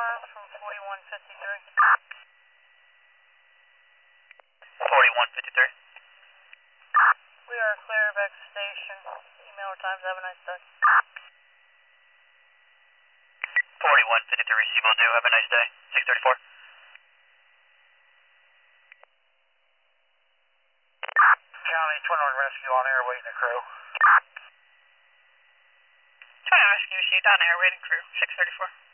miles from 4153. 4153. We are clear back to station. Email or times. Have a nice day. 4153, receive will do. Have a nice day. 634. County, Twin Horn Rescue on air, waiting the crew. Twin Rescue received on air, waiting crew. 634.